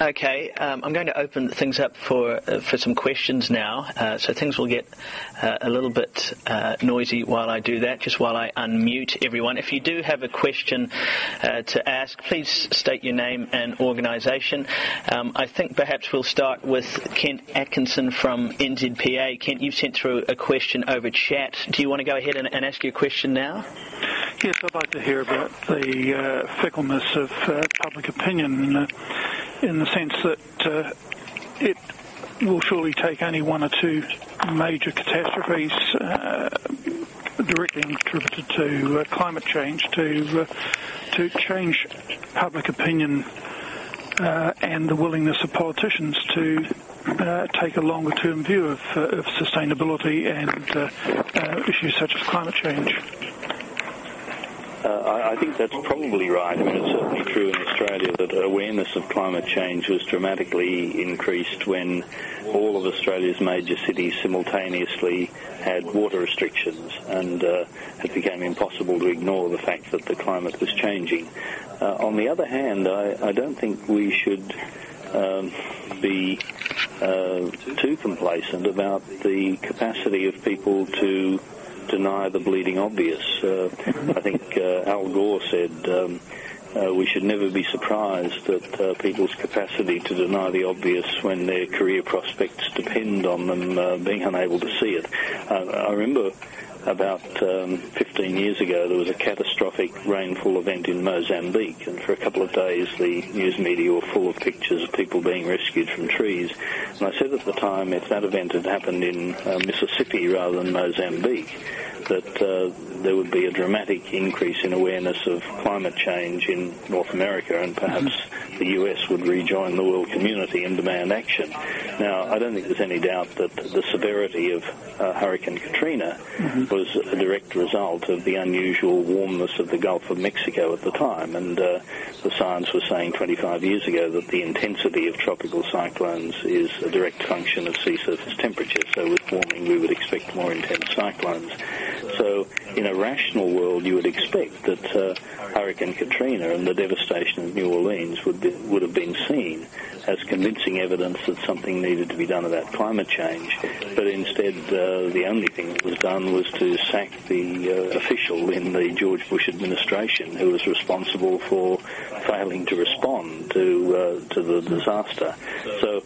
Okay, I'm going to open things up for some questions now, so things will get a little bit noisy while I do that, just while I unmute everyone. If you do have a question to ask, please state your name and organisation. I think perhaps we'll start with Kent Atkinson from NZPA. Kent, you've sent through a question over chat. Do you want to go ahead and ask your question now? Yes, I'd like to hear about the fickleness of public opinion in the sense that it will surely take only one or two major catastrophes directly attributed to climate change to change public opinion and the willingness of politicians to take a longer-term view of sustainability and issues such as climate change. I think that's probably right. I mean, it's certainly true in Australia that awareness of climate change was dramatically increased when all of Australia's major cities simultaneously had water restrictions, and it became impossible to ignore the fact that the climate was changing. On the other hand, I don't think we should be too complacent about the capacity of people to deny the bleeding obvious. I think Al Gore said we should never be surprised at people's capacity to deny the obvious when their career prospects depend on them being unable to see it. I remember about 15 years ago there was a catastrophic rainfall event in Mozambique, and for a couple of days the news media were full of pictures of people being rescued from trees. And I said at the time, if that event had happened in Mississippi rather than Mozambique, that there would be a dramatic increase in awareness of climate change in North America, and perhaps the US would rejoin the world community and demand action. Now, I don't think there's any doubt that the severity of Hurricane Katrina was a direct result of the unusual warmness of the Gulf of Mexico at the time, and the science was saying 25 years ago that the intensity of tropical cyclones is a direct function of sea surface temperature, so with warming we would expect more intense cyclones. So in a rational world you would expect that Hurricane Katrina and the devastation of New Orleans would have been seen as convincing evidence that something needed to be done about climate change. But instead, the only thing that was done was to sack the official in the George Bush administration who was responsible for failing to respond to the disaster. So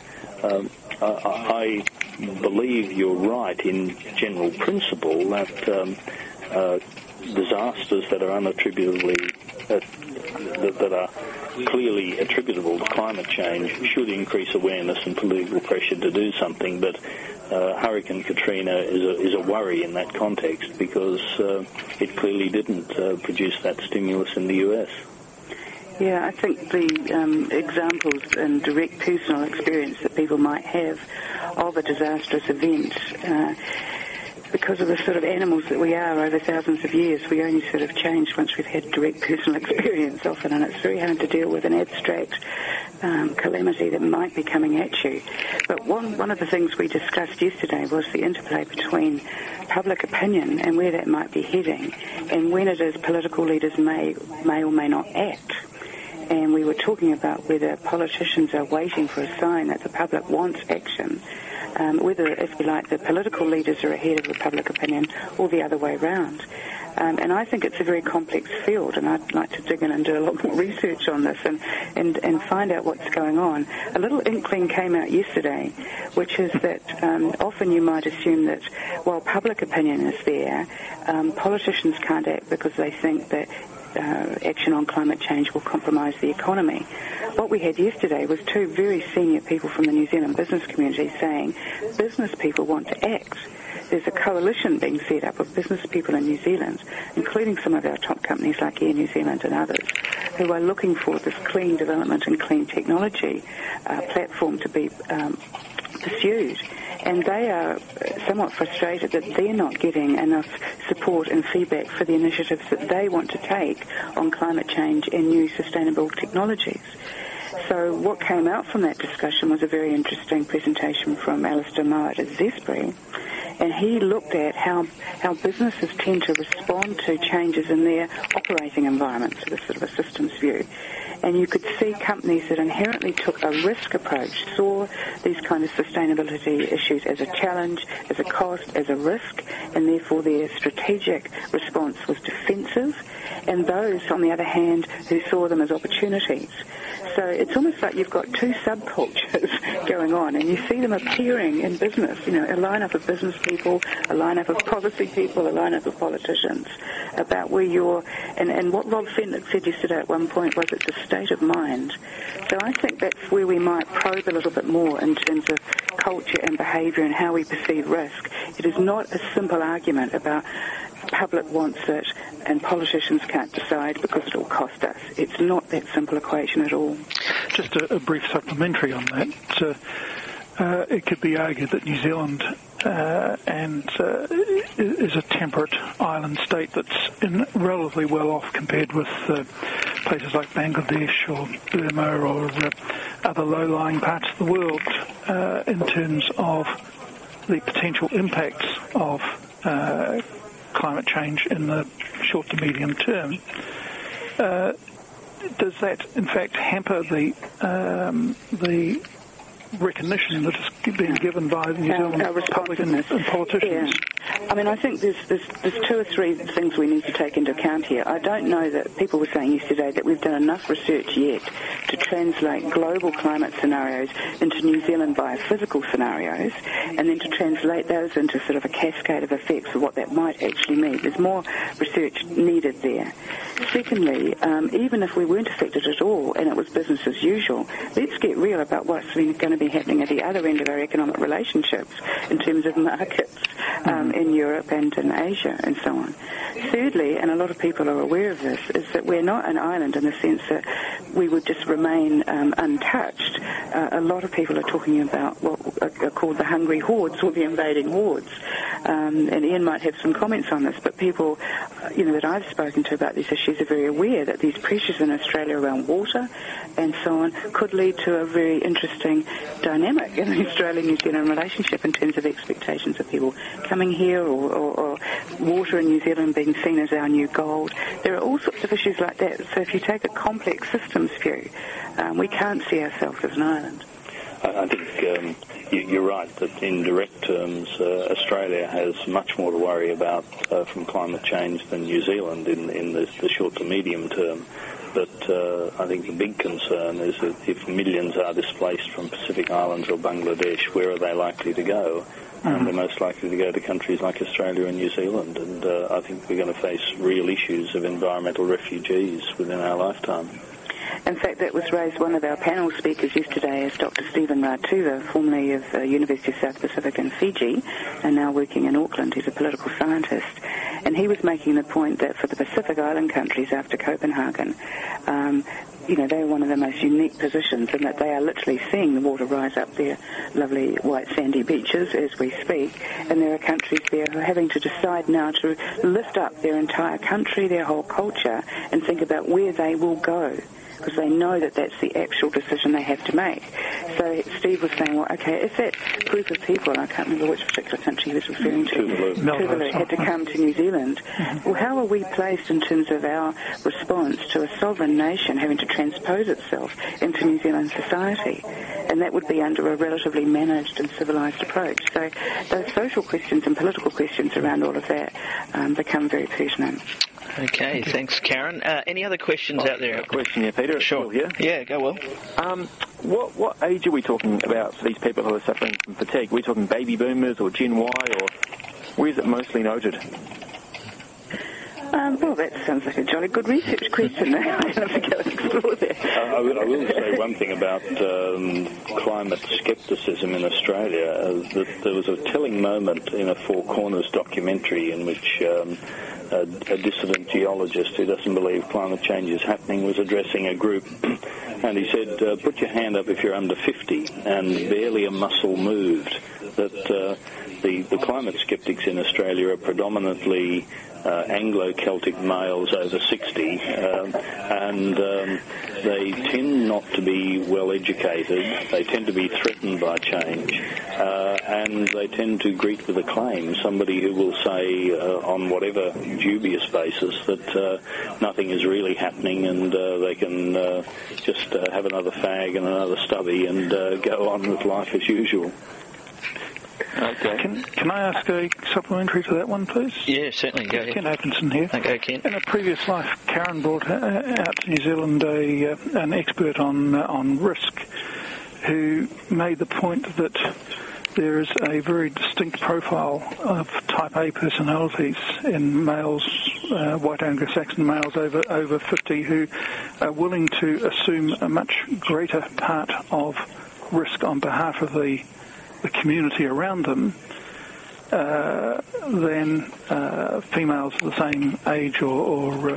I believe you're right in general principle that disasters that are unattributably that are clearly attributable to climate change should increase awareness and political pressure to do something. But Hurricane Katrina is a worry in that context because it clearly didn't produce that stimulus in the US. Yeah, I think the examples and direct personal experience that people might have of a disastrous event, because of the sort of animals that we are over thousands of years, we only sort of change once we've had direct personal experience often, and it's very hard to deal with an abstract calamity that might be coming at you. But one of the things we discussed yesterday was the interplay between public opinion and where that might be heading, and when it is political leaders may or may not act. And we were talking about whether politicians are waiting for a sign that the public wants action, whether, if you like, the political leaders are ahead of the public opinion or the other way around. And I think it's a very complex field, and I'd like to dig in and do a lot more research on this and find out what's going on. A little inkling came out yesterday, which is that often you might assume that while public opinion is there, politicians can't act because they think that action on climate change will compromise the economy. What we had yesterday was two very senior people from the New Zealand business community saying business people want to act. There's a coalition being set up of business people in New Zealand, including some of our top companies like Air New Zealand and others, who are looking for this clean development and clean technology platform to be pursued. And they are somewhat frustrated that they're not getting enough support and feedback for the initiatives that they want to take on climate change and new sustainable technologies. So what came out from that discussion was a very interesting presentation from Alistair Mowat at Zespri, and he looked at how businesses tend to respond to changes in their operating environment, so this sort of a systems view. And you could see companies that inherently took a risk approach, saw these kind of sustainability issues as a challenge, as a cost, as a risk, and therefore their strategic response was defensive, and those, on the other hand, who saw them as opportunities. So it's almost like you've got two subcultures going on, and you see them appearing in business, a lineup of business people, a lineup of policy people, a lineup of politicians, about where you're, and what Rob Fenwick said yesterday at one point was it's a state of mind. So I think that's where we might probe a little bit more in terms of culture and behaviour and how we perceive risk. It is not a simple argument about public wants it and politicians can't decide because it will cost us. It's not that simple equation at all. Just a brief supplementary on that. It could be argued that New Zealand is a temperate island state that's relatively well off compared with places like Bangladesh or Burma or other low-lying parts of the world in terms of the potential impacts of climate change in the short to medium term. Does that, in fact, hamper the recognition that is being given by the New Zealand public and politicians? Yeah. I think there's two or three things we need to take into account here. I don't know that people were saying yesterday that we've done enough research yet to translate global climate scenarios into New Zealand biophysical scenarios, and then to translate those into sort of a cascade of effects of what that might actually mean. There's more research needed there. Secondly, even if we weren't affected at all and it was business as usual, let's get real about what's going to be happening at the other end of our economic relationships in terms of markets in Europe and in Asia and so on. Thirdly, and a lot of people are aware of this, is that we're not an island in the sense that we would just remain untouched. A lot of people are talking about what are called the hungry hordes or the invading hordes. And Ian might have some comments on this, but people, that I've spoken to about these issues are very aware that these pressures in Australia around water and so on could lead to a very interesting dynamic in the Australian-New Zealand relationship in terms of expectations of people coming here or water in New Zealand being seen as our new gold. There are all sorts of issues like that. So if you take a complex systems view, we can't see ourselves as an island. I think you're right that in direct terms, Australia has much more to worry about from climate change than New Zealand in the short to medium term. But I think the big concern is that if millions are displaced from Pacific Islands or Bangladesh, where are they likely to go? And they're most likely to go to countries like Australia and New Zealand. And I think we're going to face real issues of environmental refugees within our lifetime. In fact, that was raised. One of our panel speakers yesterday is Dr. Stephen Ratuva, formerly of the University of South Pacific in Fiji, and now working in Auckland. He's a political scientist. And he was making the point that for the Pacific Island countries after Copenhagen, they're one of the most unique positions in that they are literally seeing the water rise up their lovely white sandy beaches as we speak. And there are countries there who are having to decide now to lift up their entire country, their whole culture, and think about where they will go, because they know that that's the actual decision they have to make. So Steve was saying, well, okay, if that group of people, and I can't remember which particular country he was referring to, Tuvalu had to come to New Zealand, well, how are we placed in terms of our response to a sovereign nation having to transpose itself into New Zealand society? And that would be under a relatively managed and civilised approach. So those social questions and political questions around all of that become very pertinent. Okay, thanks, Karen. Any other questions out there? Question here, Peter. Sure. Here. Yeah, go Will. What age are we talking about for these people who are suffering from fatigue? Are we talking baby boomers or Gen Y, or where is it mostly noted? Well, that sounds like a jolly good research question. I'll have to go and explore that. I will say one thing about climate scepticism in Australia. That there was a telling moment in a Four Corners documentary in which a dissident geologist who doesn't believe climate change is happening was addressing a group, and he said, put your hand up if you're under 50, and barely a muscle moved. That the climate skeptics in Australia are predominantly Anglo-Celtic males over 60, and they tend not to be well educated. They tend to be threatened by change, and they tend to greet with acclaim somebody who will say, on whatever dubious basis, that nothing is really happening, and they can just have another fag and another stubby and go on with life as usual. Okay. Can I ask a supplementary to that one, please? Yeah, certainly. Go ahead. Ken Atkinson here. Okay, Ken. In a previous life, Karen brought out to New Zealand an expert on risk who made the point that there is a very distinct profile of type A personalities in males, white Anglo-Saxon males over 50, who are willing to assume a much greater part of risk on behalf of the community around them than females of the same age or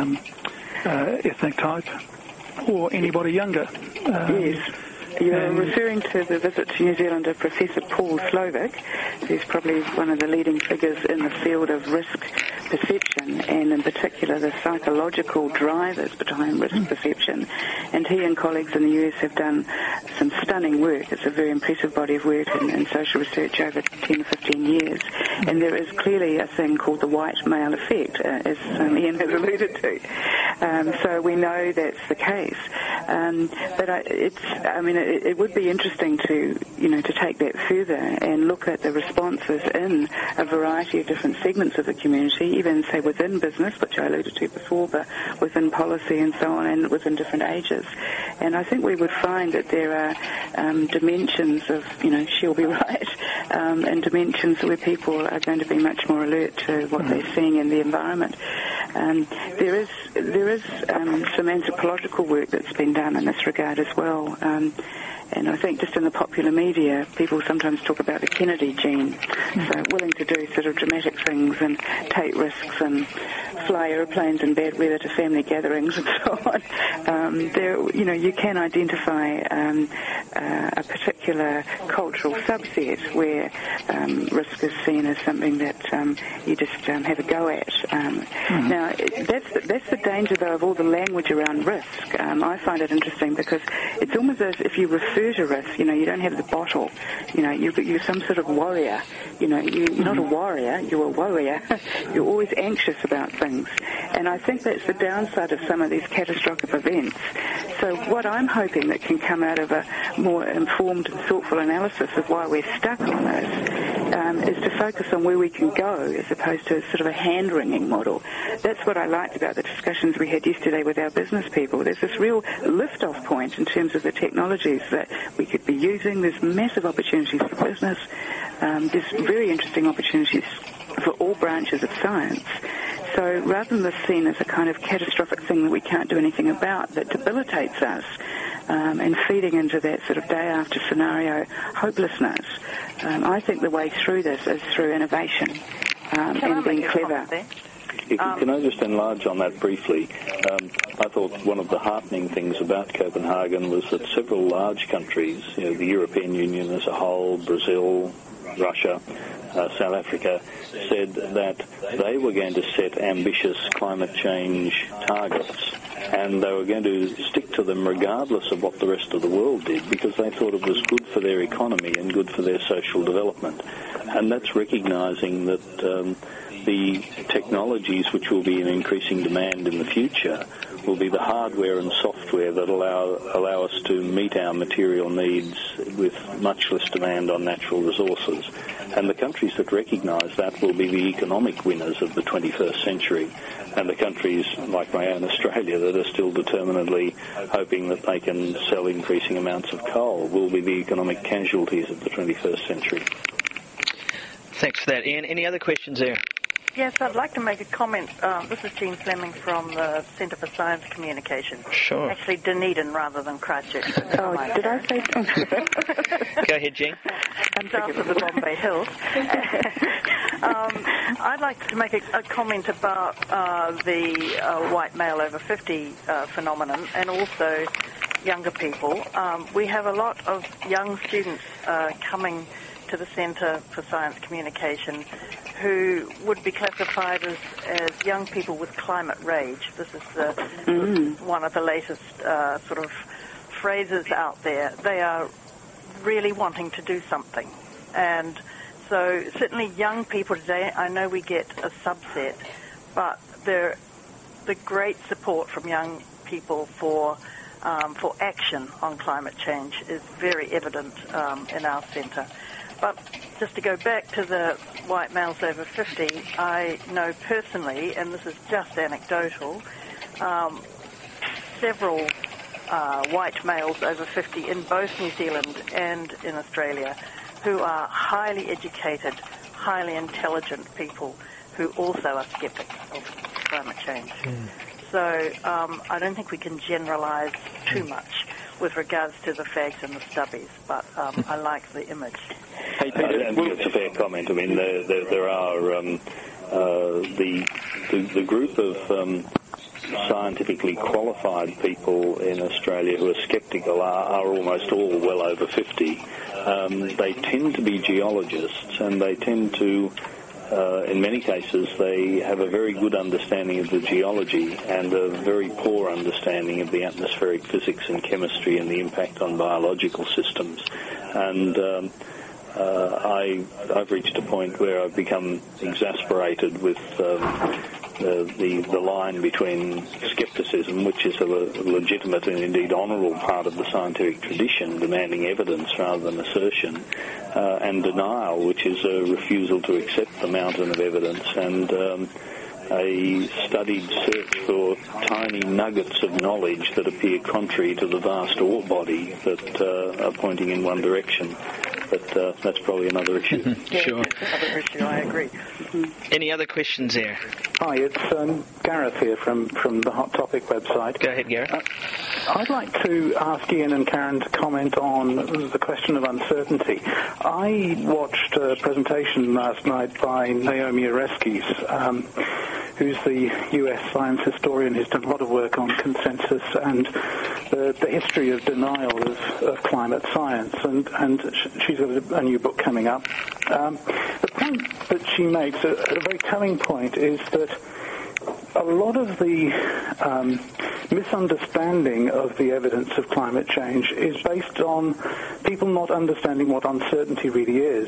ethnic type, or anybody younger. Yes. You're referring to the visit to New Zealand of Professor Paul Slovic, who's probably one of the leading figures in the field of risk perception, and in particular the psychological drivers behind risk perception. And he and colleagues in the US have done some stunning work. It's a very impressive body of work in social research over 10 or 15 years. And there is clearly a thing called the white male effect, as Ian has alluded to. So we know that's the case. But it would be interesting to take that further and look at the responses in a variety of different segments of the community, even say within business, which I alluded to before, but within policy and so on, and within different ages. And I think we would find that there are dimensions of, she'll be right, and dimensions where people are going to be much more alert to what they're seeing in the environment. There is some anthropological work that's been done in this regard as well. And I think just in the popular media, people sometimes talk about the Kennedy gene, so willing to do sort of dramatic things and take risks and fly aeroplanes in bad weather to family gatherings and so on. You can identify a particular cultural subset where risk is seen as something that you just have a go at. Now, that's the danger, though, of all the language around risk. I find it interesting because it's almost as if you refer to risk, you don't have the bottle. You're some sort of warrior. You're not a warrior, you're a warrior. You're always anxious about things. And I think that's the downside of some of these catastrophic events. So what I'm hoping that can come out of a more informed and thoughtful analysis of why we're stuck on this is to focus on where we can go as opposed to sort of a hand-wringing model. That's what I liked about the discussions we had yesterday with our business people. There's this real lift-off point in terms of the technologies that we could be using. There's massive opportunities for business. There's very interesting opportunities for all branches of science. So rather than this seen as a kind of catastrophic thing that we can't do anything about that debilitates us, and feeding into that sort of day-after scenario hopelessness, I think the way through this is through innovation and being clever. Can I just enlarge on that briefly? I thought one of the heartening things about Copenhagen was that several large countries, the European Union as a whole, Brazil, Russia, South Africa, said that they were going to set ambitious climate change targets, and they were going to stick to them regardless of what the rest of the world did, because they thought it was good for their economy and good for their social development. And that's recognising that the technologies which will be in increasing demand in the future will be the hardware and software that allow us to meet our material needs with much less demand on natural resources. And the countries that recognise that will be the economic winners of the 21st century. And the countries like my own Australia that are still determinedly hoping that they can sell increasing amounts of coal will be the economic casualties of the 21st century. Thanks for that, Ian. Any other questions there? Yes, I'd like to make a comment. This is Jean Fleming from the Centre for Science Communication. Sure. Actually, Dunedin rather than Christchurch. Oh, did I say? Go ahead, Jean. South of the Bombay Hills. I'd like to make a comment about the white male over 50 phenomenon, and also younger people. We have a lot of young students coming to the Centre for Science Communication who would be classified as young people with climate rage. This is one of the latest sort of phrases out there. They are really wanting to do something. And so certainly young people today, I know we get a subset, but the great support from young people for action on climate change is very evident in our centre. But just to go back to the white males over 50, I know personally, and this is just anecdotal, several white males over 50 in both New Zealand and in Australia who are highly educated, highly intelligent people who also are skeptics of climate change. So I don't think we can generalise too much with regards to the fags and the stubbies, but I like the image. Hey, Peter, I think it's a fair comment. I mean, there are the group of scientifically qualified people in Australia who are sceptical are almost all well over 50. They tend to be geologists, and they tend to, in many cases, they have a very good understanding of the geology and a very poor understanding of the atmospheric physics and chemistry and the impact on biological systems. And I've reached a point where I've become exasperated with the line between scepticism, which is a legitimate and indeed honourable part of the scientific tradition, demanding evidence rather than assertion, and denial, which is a refusal to accept the mountain of evidence and a studied search for tiny nuggets of knowledge that appear contrary to the vast ore body that are pointing in one direction. But that's probably another issue. Sure. Another issue, I agree. Any other questions there? Hi, it's Gareth here from the Hot Topic website. Go ahead, Gareth. I'd like to ask Ian and Karen to comment on the question of uncertainty. I watched a presentation last night by Naomi Oreskes, who's the U.S. science historian who's done a lot of work on consensus and the history of denial of climate science, and she's got a new book coming up. The point that she makes, a very telling point, is that a lot of the misunderstanding of the evidence of climate change is based on people not understanding what uncertainty really is.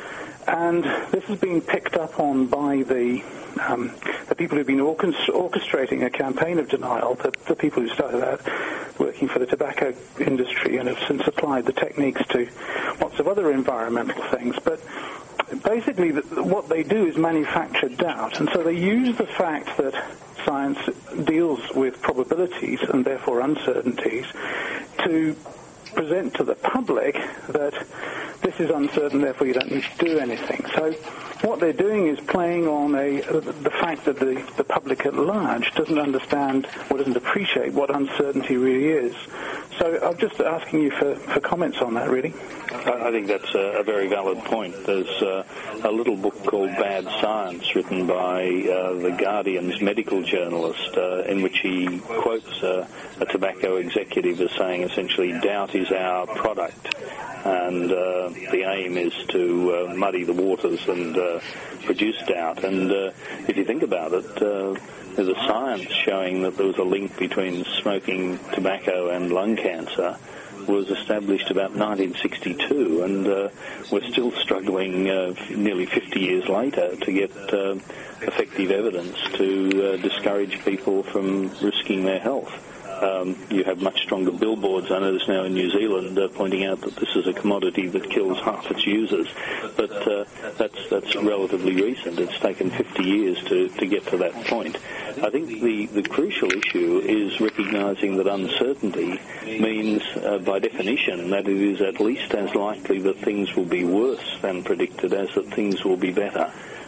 And this has been picked up on by the people who've been orchestrating a campaign of denial, the people who started out working for the tobacco industry and have since applied the techniques to lots of other environmental things. But basically what they do is manufacture doubt, and so they use the fact that science deals with probabilities and therefore uncertainties to present to the public that this is uncertain, therefore you don't need to do anything. So what they're doing is playing on the fact that the public at large doesn't understand or doesn't appreciate what uncertainty really is. So I'm just asking you for comments on that, really. I think that's a very valid point. There's a little book called Bad Science written by The Guardian's medical journalist in which he quotes a tobacco executive as saying essentially doubt is our product, and the aim is to muddy the waters and produce doubt. And if you think about it, there's a science showing that there was a link between smoking tobacco and lung cancer was established about 1962, and we're still struggling nearly 50 years later to get effective evidence to discourage people from risking their health. You have much stronger billboards, I notice now in New Zealand, pointing out that this is a commodity that kills half its users. But that's relatively recent. It's taken 50 years to get to that point. I think the crucial issue is recognising that uncertainty means, by definition, that it is at least as likely that things will be worse than predicted as that things will be better.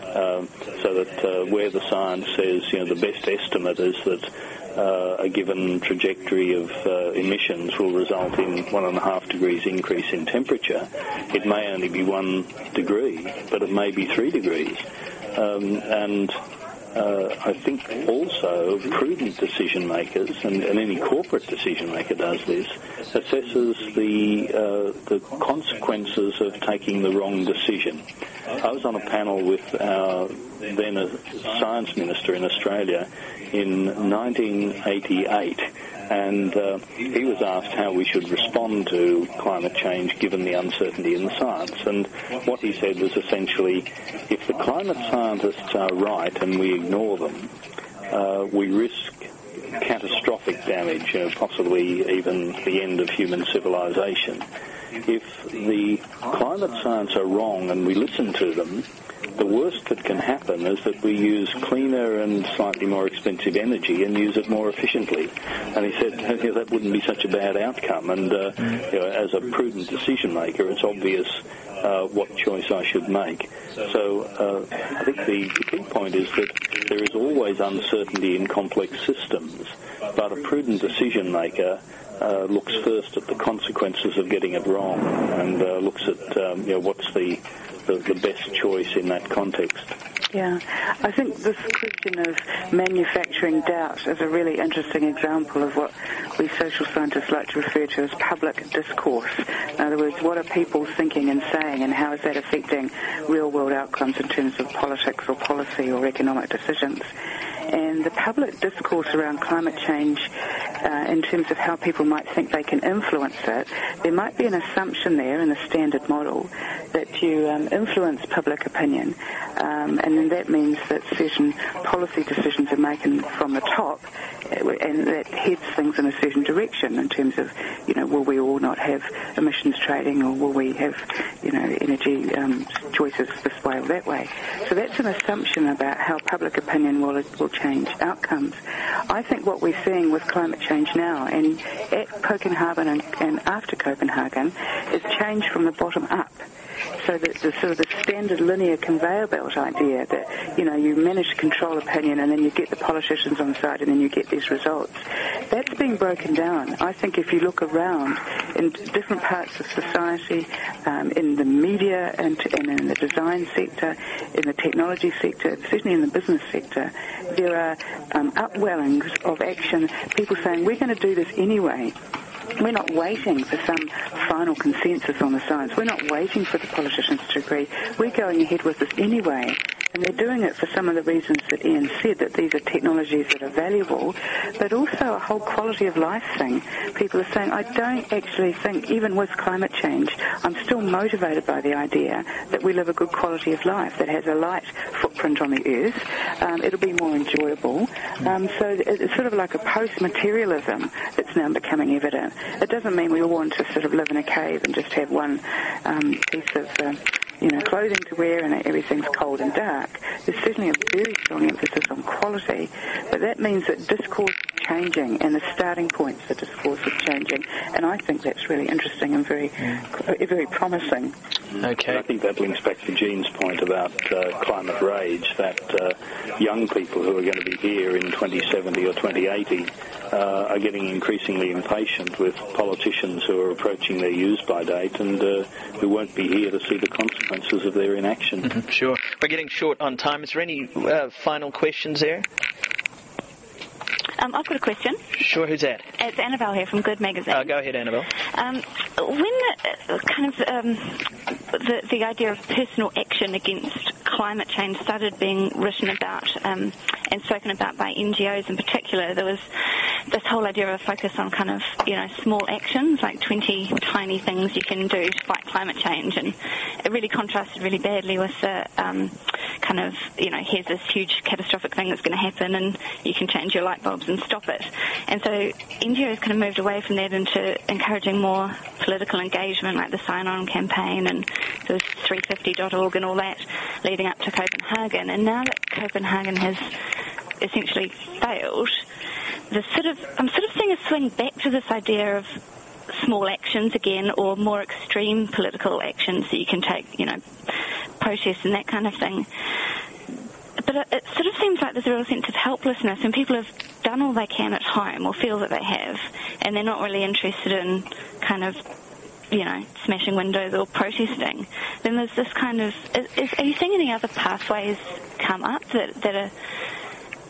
So that where the science says, the best estimate is that a given trajectory of emissions will result in 1.5 degrees increase in temperature, it may only be 1 degree, but it may be 3 degrees. And I think also prudent decision makers, and any corporate decision maker does this, assesses the consequences of taking the wrong decision. I was on a panel with our then a science minister in Australia in 1988, and he was asked how we should respond to climate change given the uncertainty in the science. And what he said was essentially, if the climate scientists are right and we ignore them, we risk catastrophic damage, possibly even the end of human civilization. If the climate science are wrong and we listen to them, the worst that can happen is that we use cleaner and slightly more expensive energy and use it more efficiently. And he said that wouldn't be such a bad outcome. And as a prudent decision maker, it's obvious what choice I should make. So I think the key point is that there is always uncertainty in complex systems, but a prudent decision maker looks first at the consequences of getting it wrong and looks at what's the best choice in that context. Yeah, I think this question of manufacturing doubt is a really interesting example of what we social scientists like to refer to as public discourse. In other words, what are people thinking and saying, and how is that affecting real-world outcomes in terms of politics or policy or economic decisions? And the public discourse around climate change, in terms of how people might think they can influence it, there might be an assumption there in the standard model that you influence public opinion, and then that means that certain policy decisions are made from the top, and that heads things in a certain direction in terms of, will we all not have emissions trading, or will we have, energy choices this way or that way. So that's an assumption about how public opinion will change outcomes. I think what we're seeing with climate change now, and at Copenhagen and after Copenhagen, is change from the bottom up. So that the sort of the standard linear conveyor belt idea that, you manage to control opinion and then you get the politicians on side and then you get these results, that's being broken down. I think if you look around in different parts of society, in the media and in the design sector, in the technology sector, certainly in the business sector, there are upwellings of action, people saying, we're going to do this anyway. We're not waiting for some final consensus on the science. We're not waiting for the politicians to agree. We're going ahead with this anyway. And they're doing it for some of the reasons that Ian said, that these are technologies that are valuable, but also a whole quality of life thing. People are saying, I don't actually think, even with climate change, I'm still motivated by the idea that we live a good quality of life that has a light footprint on the earth. It'll be more enjoyable. So it's sort of like a post-materialism that's now becoming evident. It doesn't mean we all want to sort of live in a cave and just have one piece of clothing to wear and everything's cold and dark. There's certainly a very strong emphasis on quality, but that means that discourse is changing and the starting points for discourse is changing, and I think that's really interesting and very promising. Okay. I think that links back to Jean's point about climate rage, that young people who are going to be here in 2070 or 2080 are getting increasingly impatient with politicians who are approaching their use-by date and who won't be here to see the consequences of their inaction. Mm-hmm, sure. We're getting short on time. Is there any final questions there? I've got a question. Sure, who's that? It's Annabelle here from Good Magazine. Go ahead, Annabelle. When the idea of personal action against climate change started being written about and spoken about by NGOs in particular, there was this whole idea of a focus on kind of, small actions, like 20 tiny things you can do to fight climate change, and it really contrasted really badly with the kind of, here's this huge catastrophic thing that's going to happen and you can change your light bulbs and stop it. And so NGOs kind of moved away from that into encouraging more political engagement, like the Sign On campaign and there's 350.org and all that leading up to Copenhagen. And now that Copenhagen has essentially failed, I'm sort of seeing a swing back to this idea of small actions again, or more extreme political actions that you can take, protests and that kind of thing. But it sort of seems like there's a real sense of helplessness, and people have done all they can at home, or feel that they have, and they're not really interested in kind of, smashing windows or protesting. Then there's this kind of, are you seeing any other pathways come up that are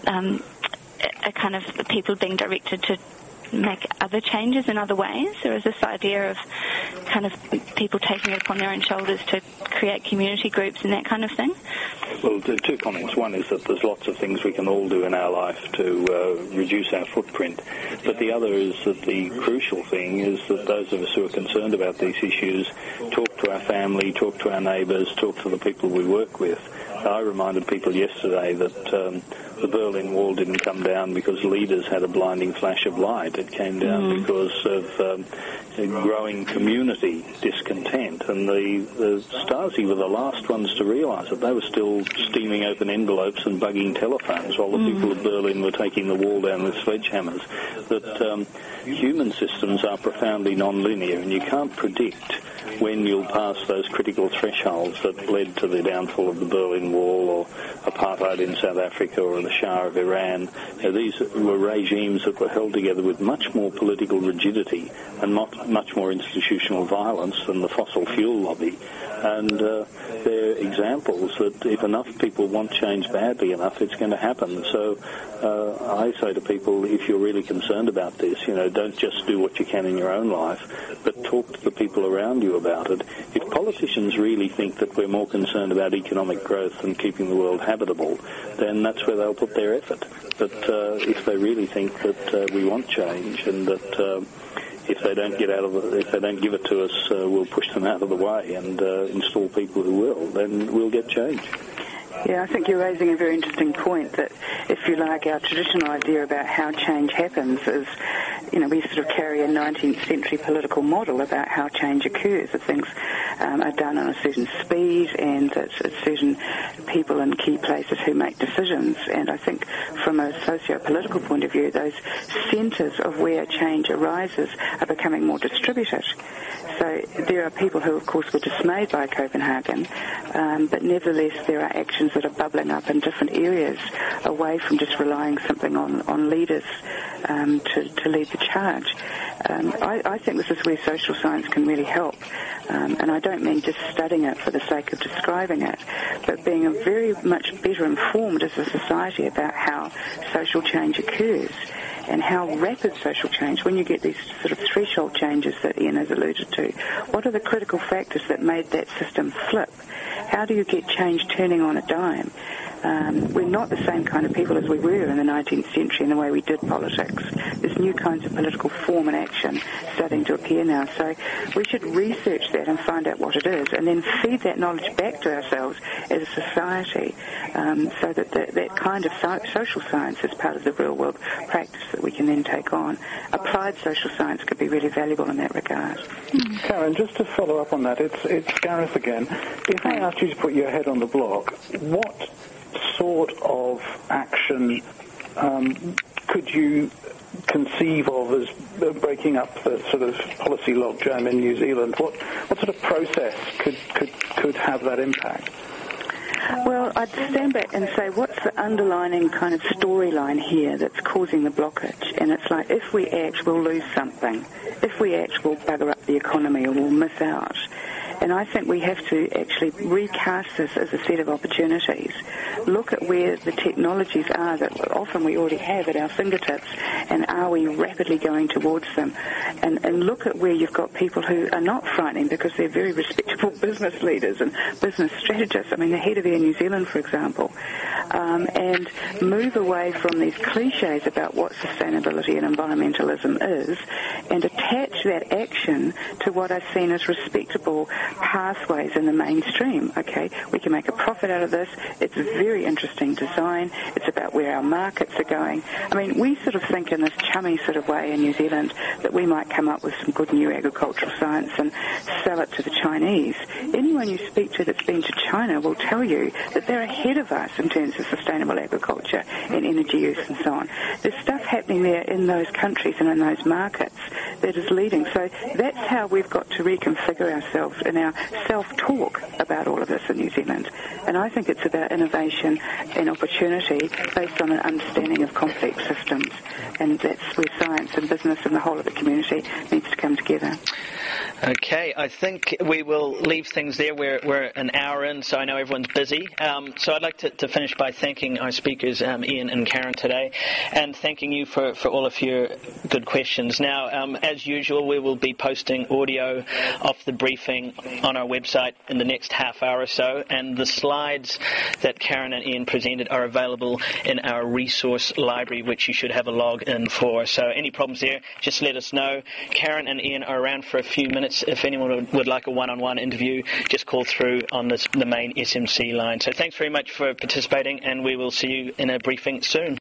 are kind of the people being directed to make other changes in other ways, or is this idea of kind of people taking it upon their own shoulders to create community groups and that kind of thing? Well, two comments. One is that there's lots of things we can all do in our life to reduce our footprint, but the other is that the crucial thing is that those of us who are concerned about these issues talk to our family, talk to our neighbours, talk to the people we work with. I reminded people yesterday that the Berlin Wall didn't come down because leaders had a blinding flash of light. It came down because of growing community discontent. And the Stasi were the last ones to realise that they were still steaming open envelopes and bugging telephones while the people of Berlin were taking the wall down with sledgehammers. That human systems are profoundly non-linear, and you can't predict when you'll pass those critical thresholds that led to the downfall of the Berlin Wall or apartheid in South Africa or the Shah of Iran. These were regimes that were held together with much more political rigidity and much more institutional violence than the fossil fuel lobby. And they're examples that if enough people want change badly enough, it's going to happen. So I say to people, if you're really concerned about this, don't just do what you can in your own life, but talk to the people around you about it. If politicians really think that we're more concerned about economic growth than keeping the world habitable, then that's where they'll put their effort. But if they really think that we want change and that if they don't give it to us, we'll push them out of the way and install people who will, then we'll get change. Yeah, I think you're raising a very interesting point that, if you like, our traditional idea about how change happens is, we sort of carry a 19th century political model about how change occurs, that things are done on a certain speed and that it's certain people in key places who make decisions. And I think from a socio-political point of view, those centres of where change arises are becoming more distributed. So there are people who, of course, were dismayed by Copenhagen, but nevertheless there are actions that are bubbling up in different areas away from just relying something on leaders to lead the charge. I think this is where social science can really help. And I don't mean just studying it for the sake of describing it, but being very much better informed as a society about how social change occurs and how rapid social change, when you get these sort of threshold changes that Ian has alluded to, what are the critical factors that made that system flip? How do you get change turning on a dime? We're not the same kind of people as we were in the 19th century in the way we did politics. There's new kinds of political form and action starting to appear now. So we should research that and find out what it is and then feed that knowledge back to ourselves as a society so that that kind of social science is part of the real world practice that we can then take on. Applied social science could be really valuable in that regard. Karen, just to follow up on that, it's Gareth again. If I asked you to put your head on the block, what sort of action could you conceive of as breaking up the sort of policy logjam in New Zealand? What sort of process could have that impact? Well, I'd stand back and say, what's the underlining kind of storyline here that's causing the blockage? And it's like, if we act, we'll lose something. If we act, we'll bugger up the economy or we'll miss out. And I think we have to actually recast this as a set of opportunities. Look at where the technologies are that often we already have at our fingertips, and are we rapidly going towards them? And look at where you've got people who are not frightening because they're very respectable business leaders and business strategists. I mean, the head of Air New Zealand, for example. And move away from these cliches about what sustainability and environmentalism is and attach that action to what are seen as respectable pathways in the mainstream. Okay, we can make a profit out of this. It's a very interesting design. It's about where our markets are going. I mean, we sort of think in this chummy sort of way in New Zealand that we might come up with some good new agricultural science and sell it to the Chinese. Anyone you speak to that's been to China will tell you that they're ahead of us in terms of sustainable agriculture and energy use and so on. There's stuff happening there in those countries and in those markets that is leading. So that's how we've got to reconfigure ourselves in our self-talk about all of this in New Zealand. And I think it's about innovation and opportunity based on an understanding of complex systems. And that's where science and business and the whole of the community needs to come together. Okay, I think we will leave things there. We're an hour in, so I know everyone's busy. So I'd like to finish by thanking our speakers, Ian and Karen, today, and thanking you for all of your good questions. Now, as usual, we will be posting audio of the briefing on our website in the next half hour or so, and the slides that Karen and Ian presented are available in our resource library, which you should have a log in for. So any problems there, just let us know. Karen and Ian are around for a few minutes. If anyone would like a one-on-one interview, just call through on the main SMC line. So thanks very much for participating, and we will see you in a briefing soon.